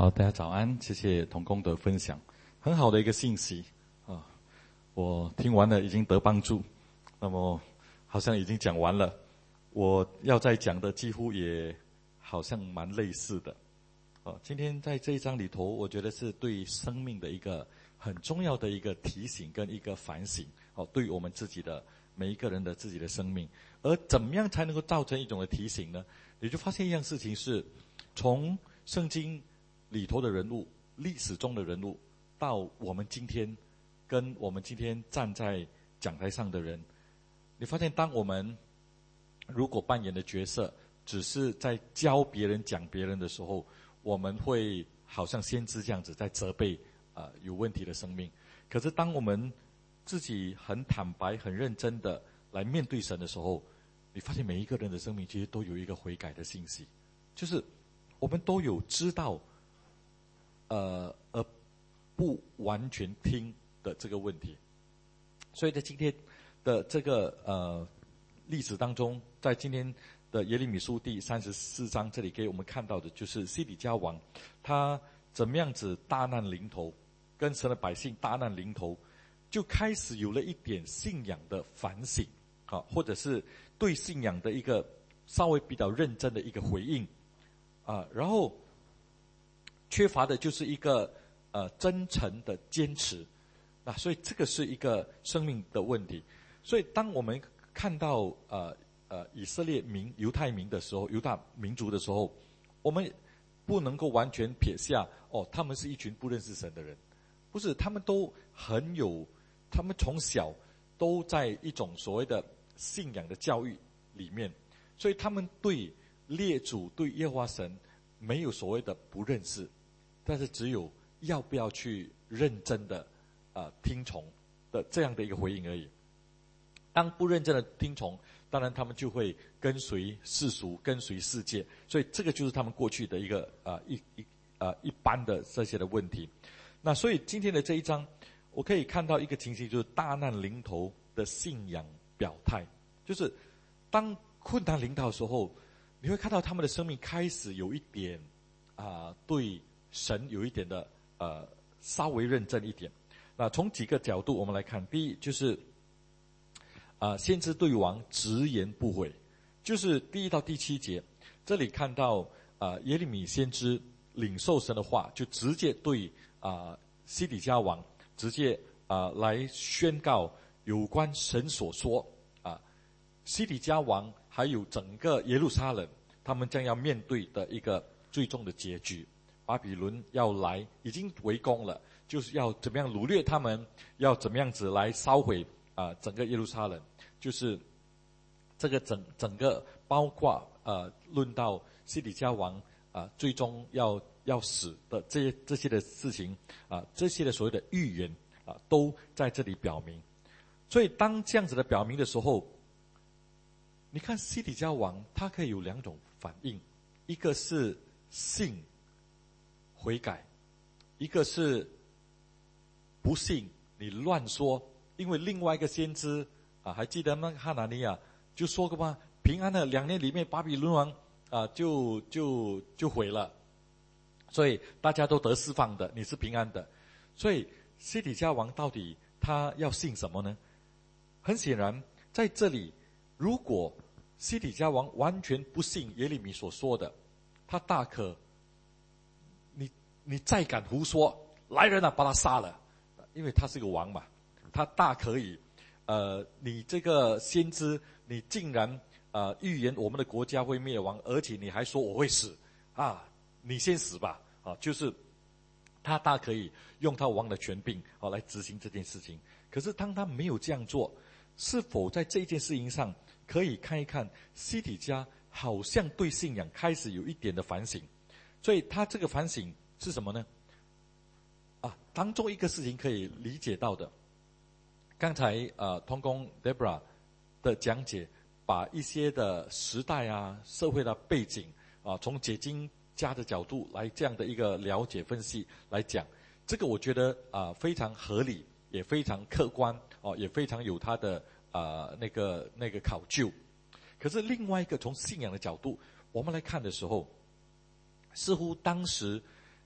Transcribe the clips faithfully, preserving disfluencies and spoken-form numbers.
好，大家早安，谢谢同工的分享，很好的一个信息啊，我听完了已经得帮助，那么好像已经讲完了，我要再讲的几乎也好像蛮类似的。啊，今天在这一章里头，我觉得是对生命的一个很重要的一个提醒跟一个反省，哦，对于我们自己的每一个人的自己的生命，而怎么样才能够造成一种的提醒呢？你就发现一样事情是，从圣经里头的人物、历史中的人物，到我们今天跟我们今天站在讲台上的人，你发现当我们如果扮演的角色只是在教别人、讲别人的时候，我们会好像先知这样子在责备啊、呃、有问题的生命。可是当我们自己很坦白、很认真的来面对神的时候，你发现每一个人的生命其实都有一个悔改的信息，就是我们都有知道呃而不完全听的这个问题。所以在今天的这个呃历史当中，在今天的耶利米书第三十四章，这里给我们看到的就是西底家王他怎么样子大难临头，跟神的百姓大难临头，就开始有了一点信仰的反省，啊，或者是对信仰的一个稍微比较认真的一个回应，啊，然后缺乏的就是一个呃真诚的坚持，那所以这个是一个生命的问题。所以当我们看到呃呃以色列民犹太民的时候，犹大民族的时候，我们不能够完全撇下哦，他们是一群不认识神的人，不是，他们都很有，他们从小都在一种所谓的信仰的教育里面，所以他们对列祖对耶和华神没有所谓的不认识，但是只有要不要去认真的啊、呃、听从的这样的一个回应而已。当不认真的听从，当然他们就会跟随世俗，跟随世界，所以这个就是他们过去的一个啊、呃、一一啊、呃、一般的这些的问题。那所以今天的这一章，我可以看到一个情形，就是大难临头的信仰表态，就是当困难临到的时候，你会看到他们的生命开始有一点啊、呃、对神有一点的呃稍微认真一点。那从几个角度我们来看，第一就是啊、呃，先知对王直言不讳，就是第一到第七节，这里看到啊、呃、耶利米先知领受神的话，就直接对啊、呃、西底家王直接啊、呃、来宣告有关神所说啊、呃、西底家王还有整个耶路撒冷他们将要面对的一个最终的结局，巴比伦要来，已经围攻了，就是要怎么样掳掠他们，要怎么样子来烧毁啊、呃、整个耶路撒冷。就是这个整整个包括呃论到西底家王啊、呃、最终要要死的这些这些的事情啊、呃、这些的所谓的预言啊、呃、都在这里表明。所以当这样子的表明的时候，你看西底家王他可以有两种反应，一个是信悔改，一个是不信你乱说。因为另外一个先知啊，还记得吗？哈拿尼亚就说过吗？平安的两年里面，巴比伦王啊就就就毁了，所以大家都得释放的，你是平安的。所以西底家王到底他要信什么呢？很显然，在这里，如果西底家王完全不信耶利米所说的，他大可，你你再敢胡说，来人啊，把他杀了，因为他是个王嘛，他大可以。呃，你这个先知，你竟然呃预言我们的国家会灭亡，而且你还说我会死啊！你先死吧！啊，就是他大可以用他王的权柄啊来执行这件事情。可是当他没有这样做，是否在这件事情上可以看一看西底家好像对信仰开始有一点的反省？所以他这个反省是什么呢？啊，当中一个事情可以理解到的。刚才呃，同工 Debra 的讲解，把一些的时代啊、社会的背景啊，从解经家的角度来这样的一个了解分析来讲，这个我觉得啊、呃、非常合理，也非常客观哦、呃，也非常有它的啊、呃、那个那个考究。可是另外一个从信仰的角度，我们来看的时候，似乎当时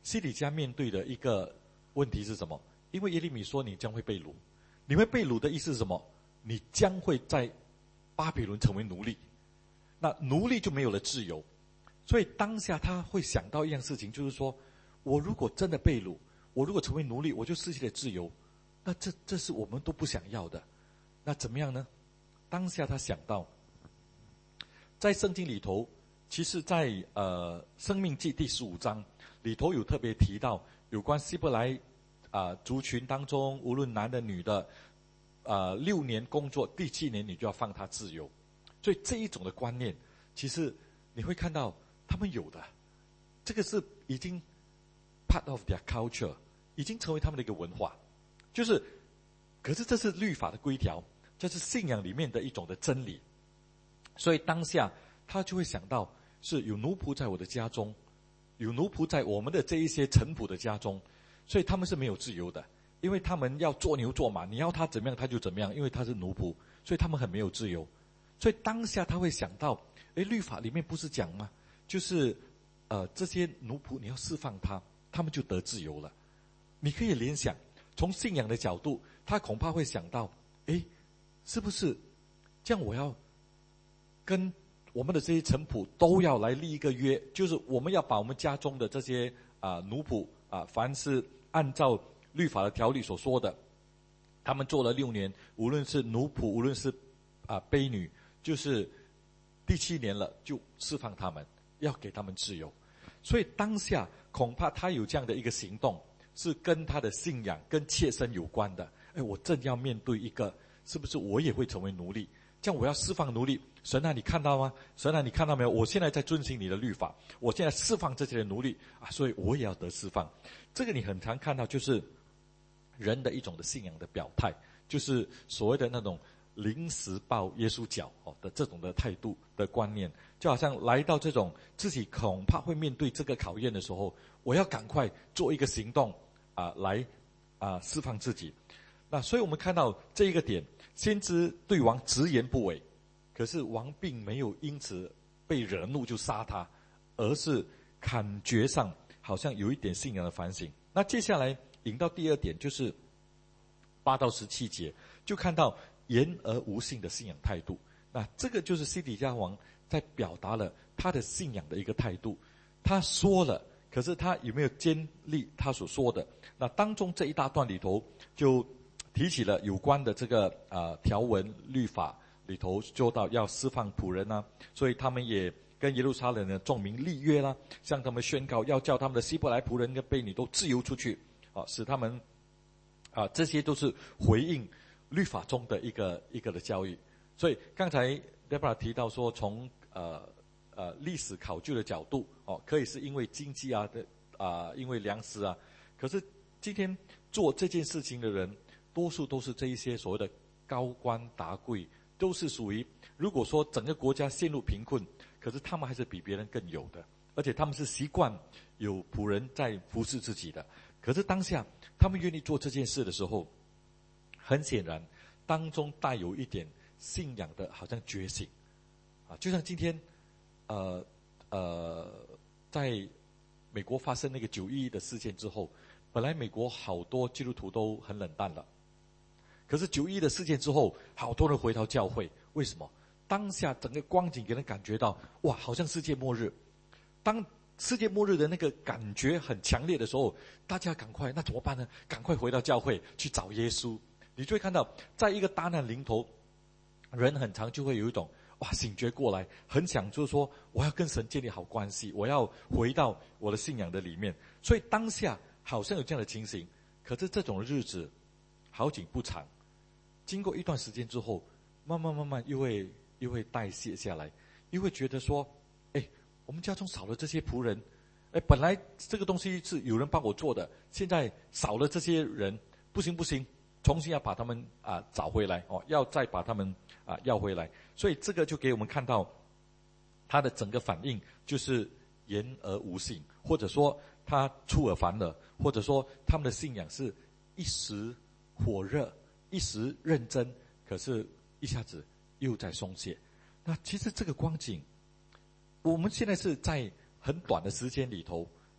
西底家面对的一个问题是什么？因为耶利米说你将会被掳，你会被掳的意思是什么？你将会在巴比伦成为奴隶，那奴隶就没有了自由。所以当下他会想到一样事情，就是说，我如果真的被掳，我如果成为奴隶，我就失去了自由，那这这是我们都不想要的。那怎么样呢？当下他想到，在圣经里头，其实在呃生命记第十五章里头有特别提到有关希伯来啊、呃、族群当中，无论男的女的，呃六年工作，第七年你就要放他自由。所以这一种的观念，其实你会看到他们有的，这个是已经 part of their culture， 已经成为他们的一个文化。就是，可是这是律法的规条，这是信仰里面的一种的真理。所以当下他就会想到，是有奴仆在我的家中，有奴仆在我们的这一些臣仆的家中，所以他们是没有自由的，因为他们要做牛做马，你要他怎么样他就怎么样，因为他是奴仆，所以他们很没有自由。所以当下他会想到，诶，律法里面不是讲吗？就是呃这些奴仆你要释放他，他们就得自由了。你可以联想，从信仰的角度，他恐怕会想到，诶，是不是这样我要跟我们的这些臣仆都要来立一个约，就是我们要把我们家中的这些啊、呃、奴仆啊、呃，凡是按照律法的条例所说的，他们做了六年，无论是奴仆，无论是啊、呃、婢女，就是第七年了就释放他们，要给他们自由。所以当下恐怕他有这样的一个行动，是跟他的信仰跟切身有关的。哎，我正要面对一个，是不是我也会成为奴隶？这样我要释放奴隶，神啊，你看到吗？神啊，你看到没有？我现在在遵行你的律法，我现在释放这些的奴隶啊，所以我也要得释放。这个你很常看到，就是人的一种的信仰的表态，就是所谓的那种临时抱耶稣脚哦的这种的态度的观念，就好像来到这种自己恐怕会面对这个考验的时候，我要赶快做一个行动啊，来啊释放自己。那所以我们看到这一个点，先知对王直言不讳，可是王并没有因此被惹怒就杀他，而是感觉上好像有一点信仰的反省。那接下来引到第二点，就是八到十七节，就看到言而无信的信仰态度。那这个就是西底家王在表达了他的信仰的一个态度。他说了，可是他有没有坚立他所说的？那当中这一大段里头就提起了有关的这个啊、呃、条文律法里头，做到要释放仆人啊，所以他们也跟耶路撒冷的众民立约啦，向他们宣告要叫他们的希伯来仆人跟婢女都自由出去啊，使他们啊，这些都是回应律法中的一个一个的教育。所以刚才 Deborah 提到说，从呃呃历史考究的角度哦，可以是因为经济啊的啊、呃，因为粮食啊，可是今天做这件事情的人，多数都是这一些所谓的高官达贵，都是属于如果说整个国家陷入贫困，可是他们还是比别人更有的，而且他们是习惯有仆人在服侍自己的。可是当下他们愿意做这件事的时候，很显然当中带有一点信仰的好像觉醒啊，就像今天呃呃在美国发生那个九一一的事件之后，本来美国好多基督徒都很冷淡了，可是九一一的事件之后，好多人回到教会。为什么？当下整个光景给人感觉到，哇，好像世界末日。当世界末日的那个感觉很强烈的时候，大家赶快，那怎么办呢？赶快回到教会去找耶稣。你就会看到，在一个大难临头，人很常就会有一种哇醒觉过来，很想就是说，我要跟神建立好关系，我要回到我的信仰的里面。所以当下好像有这样的情形，可是这种日子好景不长，经过一段时间之后，慢慢慢慢又会又会代谢下来，又会觉得说，哎，我们家中少了这些仆人，哎，本来这个东西是有人帮我做的，现在少了这些人，不行不行，重新要把他们啊找回来哦，要再把他们啊要回来。所以这个就给我们看到他的整个反应就是言而无信，或者说他出尔反尔，或者说他们的信仰是一时火热，一时认真，可是一下子又在松懈。那其实这个光景，我们现在是在很短的时间里头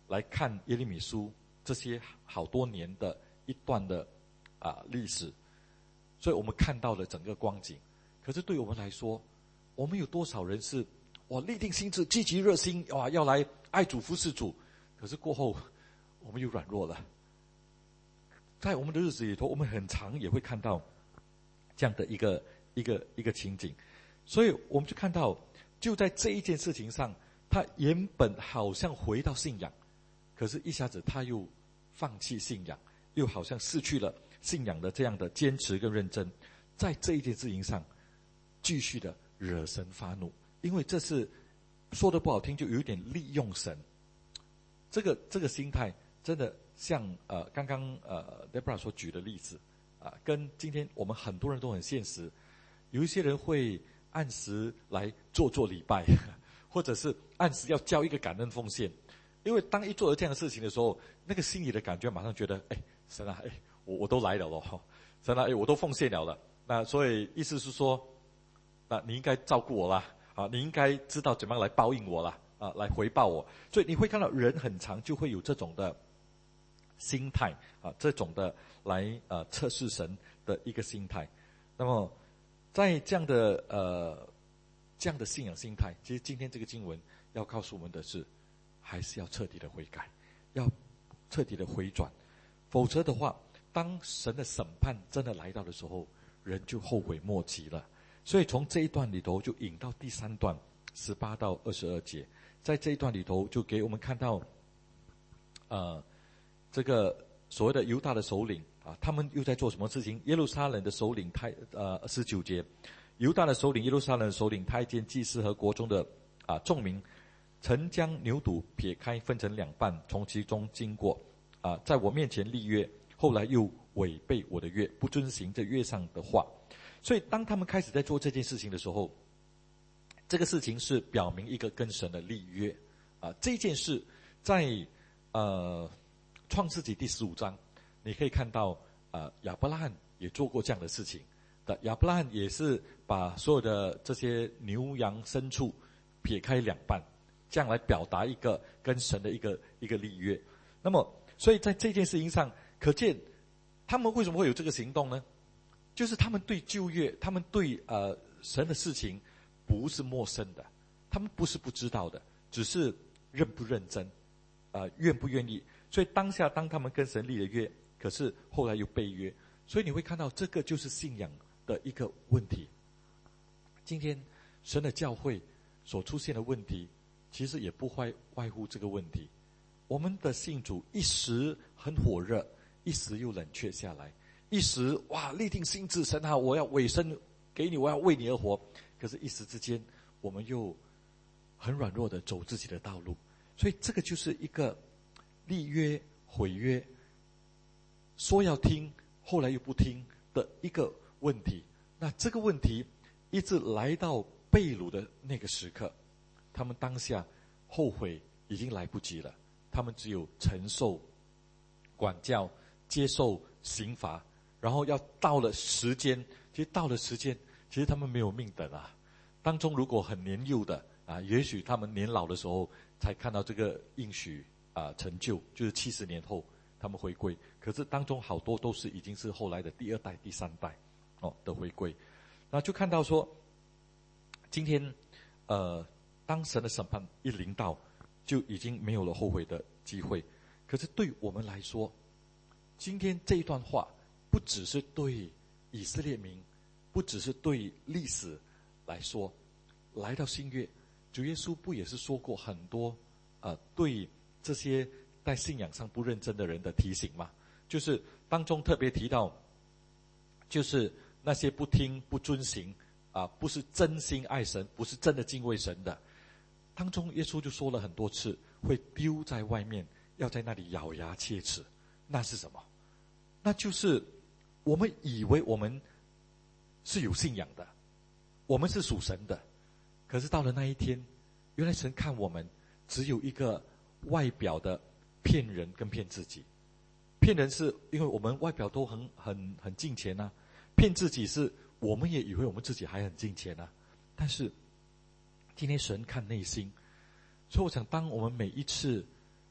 来看耶利米书这些好多年的一段的啊历史，所以我们看到了整个光景。可是对我们来说，我们有多少人是哇立定心志、积极热心，哇要来爱主服侍主，可是过后我们又软弱了。在我们的日子里头，我们很常也会看到这样的一个一个一个情景，所以我们就看到，就在这一件事情上，他原本好像回到信仰，可是一下子他又放弃信仰，又好像失去了信仰的这样的坚持跟认真，在这一件事情上继续的惹神发怒，因为这是说的不好听，就有一点利用神。这个这个心态真的像呃刚刚呃 Deborah 所举的例子啊、呃，跟今天我们很多人都很现实。有一些人会按时来做做礼拜，或者是按时要交一个感恩奉献，因为当一做了这样的事情的时候，那个心里的感觉马上觉得，哎，神啊，哎，我我都来了咯，神啊，哎，我都奉献了了。那所以意思是说，那你应该照顾我啦，啊，你应该知道怎么样来报应我啦，啊，来回报我。所以你会看到人很常就会有这种的心态啊，这种的来呃测试神的一个心态。那么在这样的呃这样的信仰心态，其实今天这个经文要告诉我们的是，还是要彻底的悔改，要彻底的回转，否则的话，当神的审判真的来到的时候，人就后悔莫及了。所以从这一段里头就引到第三段十八到二十二节，在这一段里头就给我们看到，呃，这个所谓的犹大的首领啊，他们又在做什么事情？耶路撒冷的首领太呃十九节，犹大的首领耶路撒冷的首领太监祭司和国中的啊众民，曾将牛犊撇开分成两半，从其中经过啊，在我面前立约，后来又违背我的约，不遵行这约上的话。所以当他们开始在做这件事情的时候，这个事情是表明一个跟神的立约啊。这件事在呃创世纪第十五章，你可以看到啊亚伯拉罕也做过这样的事情的。亚伯拉罕也是把所有的这些牛羊牲畜撇开两半，这样来表达一个跟神的一个一个立约。那么所以在这件事情上，可见他们为什么会有这个行动呢？就是他们对旧约，他们对呃神的事情不是陌生的，他们不是不知道的，只是认不认真，呃愿不愿意。所以当下当他们跟神立了约，可是后来又背约，所以你会看到这个就是信仰的一个问题。今天神的教会所出现的问题，其实也不外外乎这个问题。我们的信主一时很火热，一时又冷却下来。一时哇立定心志，神啊，我要委身给你，我要为你而活。可是一时之间，我们又很软弱的走自己的道路。所以这个就是一个立约毁约，说要听，后来又不听的一个问题。那这个问题一直来到被掳的那个时刻，他们当下后悔已经来不及了，他们只有承受管教，接受刑罚。然后要到了时间，其实到了时间，其实他们没有命等啊。当中如果很年幼的啊，也许他们年老的时候才看到这个应许啊成就，就是七十年后他们回归。可是当中好多都是已经是后来的第二代、第三代哦的回归。那就看到说，今天呃，当神的审判一临到，就已经没有了后悔的机会。可是对我们来说，今天这一段话，不只是对以色列民，不只是对历史来说，来到新约，主耶稣不也是说过很多呃对这些在信仰上不认真的人的提醒吗？就是当中特别提到，就是那些不听不遵行啊、呃，不是真心爱神，不是真的敬畏神的，当中耶稣就说了很多次，会丢在外面，要在那里咬牙切齿。那是什么？那就是我们以为我们是有信仰的，我们是属神的，可是到了那一天，原来神看我们只有一个外表的骗人跟骗自己。骗人是因为我们外表都很很很敬虔啊，骗自己是我们也以为我们自己还很敬虔啊。但是今天神看内心，所以我想当我们每一次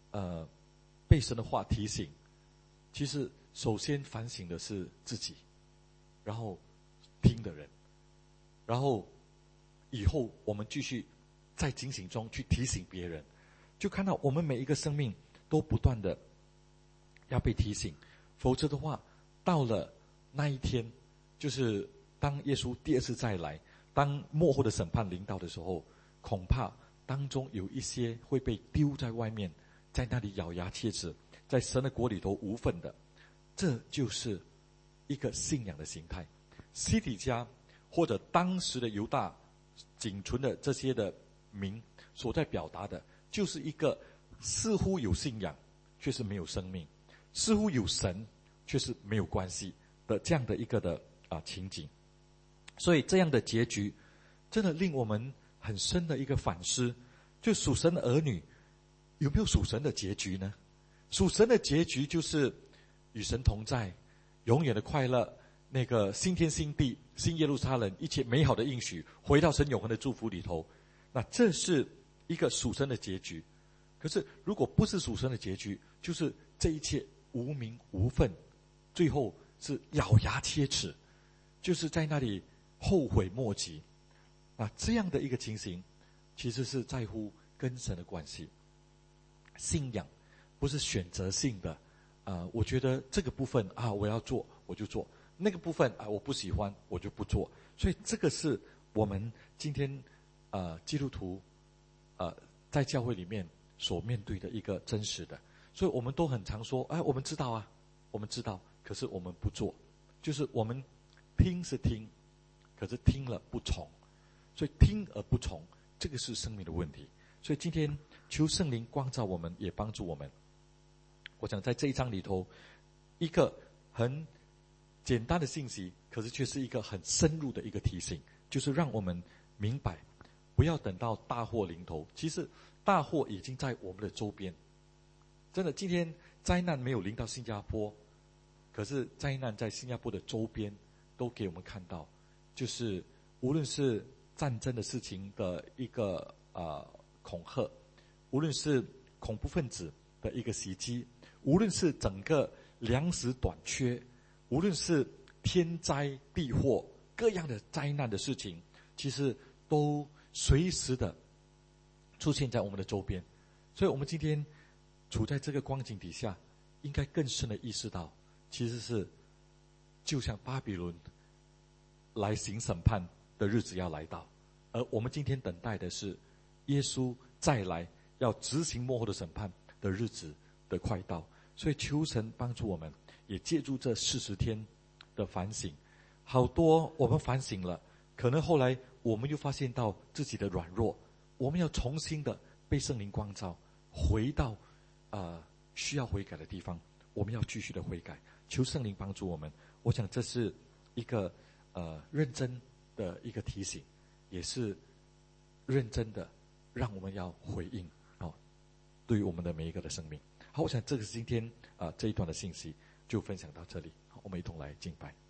呃被神的话提醒，其实首先反省的是自己，然后听的人，然后以后我们继续在警醒中去提醒别人，就看到我们每一个生命都不断的要被提醒，否则的话，到了那一天，就是当耶稣第二次再来，当末后的审判临到的时候，恐怕当中有一些会被丢在外面，在那里咬牙切齿，在神的国里头无份的。这就是一个信仰的形态。西底家或者当时的犹大仅存的这些的民所在表达的，就是一个似乎有信仰却是没有生命，似乎有神却是没有关系的这样的一个的啊情景。所以这样的结局真的令我们很深的一个反思，就属神的儿女有没有属神的结局呢？属神的结局就是与神同在，永远的快乐，那个新天新地，新耶路撒冷，一切美好的应许，回到神永恒的祝福里头。那这是一个属神的结局。可是如果不是属神的结局，就是这一切无名无份，最后是咬牙切齿，就是在那里后悔莫及。那这样的一个情形，其实是在乎跟神的关系。信仰不是选择性的，啊、呃，我觉得这个部分啊我要做我就做，那个部分啊我不喜欢我就不做。所以这个是我们今天呃基督徒呃在教会里面所面对的一个真实的。所以我们都很常说，哎，我们知道啊，我们知道，可是我们不做，就是我们听是听，可是听了不从，所以听而不从，这个是生命的问题。所以今天求圣灵光照我们，也帮助我们。我想在这一章里头，一个很简单的信息，可是却是一个很深入的一个提醒，就是让我们明白，不要等到大祸临头。其实大祸已经在我们的周边。真的，今天灾难没有临到新加坡，可是灾难在新加坡的周边都给我们看到，就是无论是战争的事情的一个呃恐吓，无论是恐怖分子的一个袭击，无论是整个粮食短缺，无论是天灾地祸，各样的灾难的事情，其实都随时的出现在我们的周边。所以我们今天处在这个光景底下，应该更深的意识到，其实是就像巴比伦来行审判的日子要来到，而我们今天等待的是耶稣再来要执行末后的审判的日子的快到。所以求神帮助我们，也借助这四十天的反省，好多我们反省了，可能后来我们又发现到自己的软弱，我们要重新的被圣灵光照，回到呃需要悔改的地方，我们要继续的悔改，求圣灵帮助我们。我想这是一个呃认真的一个提醒，也是认真的让我们要回应哦，对于我们的每一个的生命。好，我想这个是今天啊、呃、这一段的信息就分享到这里。好，我们一同来敬拜。